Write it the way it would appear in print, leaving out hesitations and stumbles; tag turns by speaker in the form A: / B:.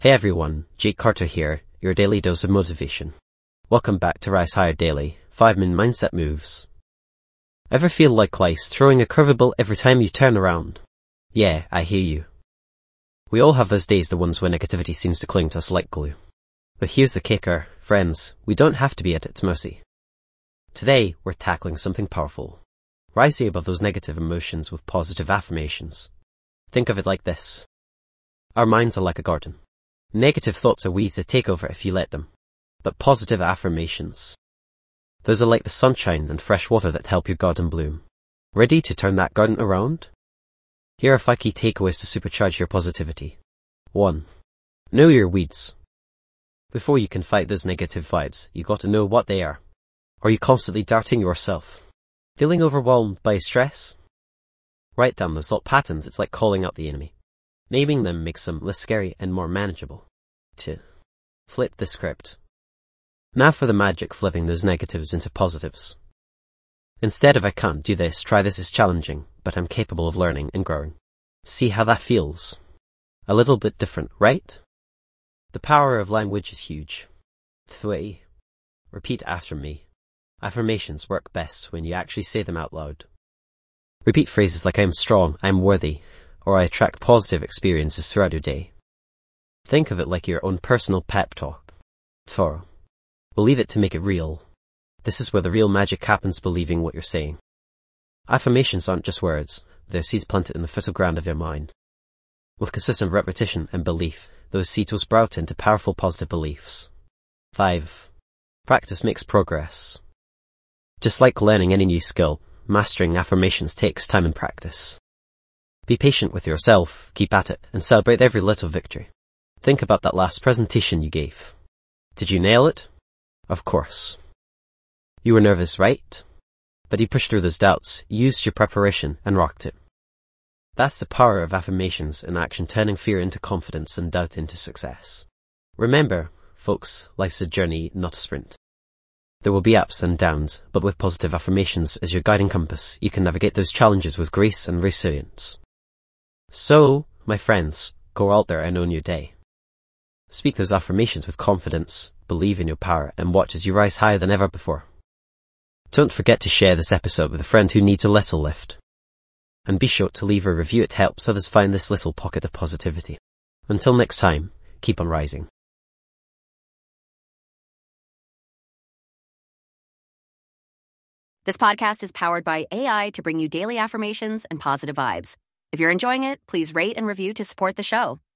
A: Hey everyone, Jake Carter here, your daily dose of motivation. Welcome back to Rise Higher Daily, 5-minute mindset moves. Ever feel like life's throwing a curveball every time you turn around? Yeah, I hear you. We all have those days, the ones where negativity seems to cling to us like glue. But here's the kicker, friends, we don't have to be at its mercy. Today, we're tackling something powerful. Rising above those negative emotions with positive affirmations. Think of it like this. Our minds are like a garden. Negative thoughts are weeds that take over if you let them. But positive affirmations, those are like the sunshine and fresh water that help your garden bloom. Ready to turn that garden around? Here are 5 key takeaways to supercharge your positivity. 1. Know your weeds. Before you can fight those negative vibes, you got to know what they are. Are you constantly doubting yourself? Feeling overwhelmed by stress? Write down those thought patterns. It's like calling out the enemy. Naming them makes them less scary and more manageable. 2. Flip the script. Now for the magic, flipping those negatives into positives. Instead of "I can't do this," try "This is challenging, but I'm capable of learning and growing." See how that feels. A little bit different, right? The power of language is huge. 3. Repeat after me. Affirmations work best when you actually say them out loud. Repeat phrases like "I am strong," "I am worthy," or "I attract positive experiences throughout your day." Think of it like your own personal pep talk. 4. Believe it to make it real. This is where the real magic happens, believing what you're saying. Affirmations aren't just words, they're seeds planted in the fertile ground of your mind. With consistent repetition and belief, those seeds will sprout into powerful positive beliefs. 5. Practice makes progress. Just like learning any new skill, mastering affirmations takes time and practice. Be patient with yourself, keep at it, and celebrate every little victory. Think about that last presentation you gave. Did you nail it? Of course. You were nervous, right? But you pushed through those doubts, used your preparation, and rocked it. That's the power of affirmations in action, turning fear into confidence and doubt into success. Remember, folks, life's a journey, not a sprint. There will be ups and downs, but with positive affirmations as your guiding compass, you can navigate those challenges with grace and resilience. So, my friends, go out there and own your day. Speak those affirmations with confidence, believe in your power, and watch as you rise higher than ever before. Don't forget to share this episode with a friend who needs a little lift. And be sure to leave a review, it helps others find this little pocket of positivity. Until next time, keep on rising.
B: This podcast is powered by AI to bring you daily affirmations and positive vibes. If you're enjoying it, please rate and review to support the show.